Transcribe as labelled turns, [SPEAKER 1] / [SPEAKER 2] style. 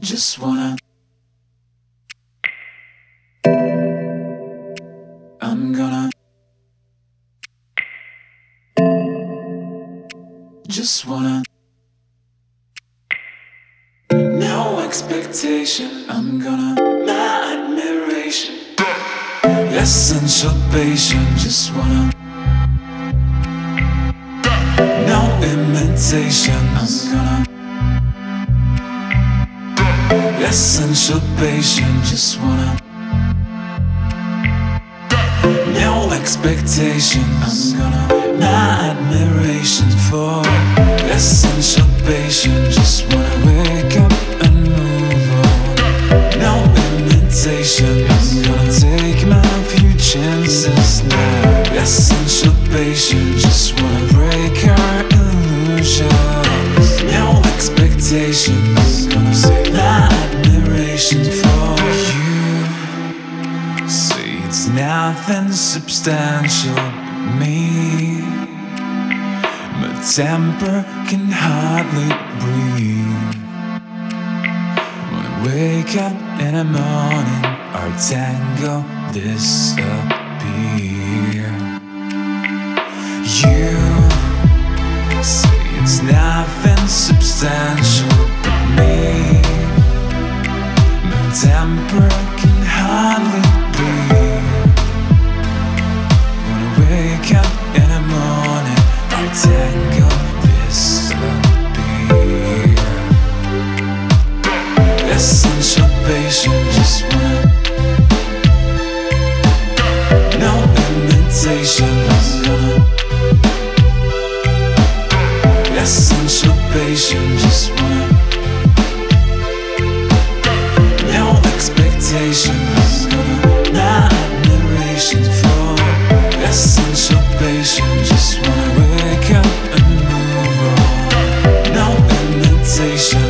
[SPEAKER 1] Just wanna. I'm gonna. Just wanna. No expectation. I'm gonna. My admiration. Essential patience. Just wanna. No imitation. I'm gonna. Essential patience. Just wanna. No expectation. I'm gonna. My admiration for essential patience. Just wanna wake up and move on. No imitation. I'm gonna take my few chances now. Essential patience. Just wanna break our illusions. No expectation. I'm gonna say my admiration for you. See, it's nothing substantial but me. My temper can hardly breathe. When I wake up in the morning, our tango disappear. You say it's nothing substantial but me. My temper can hardly breathe. When I wake up in the morning, our tango disappear. Essential patience. Just wanna. No imitation. I'm gonna. Essential patience. Just wanna. No expectation. I'm gonna. My admiration for essential patience. Just wanna wake up and move on. No imitation.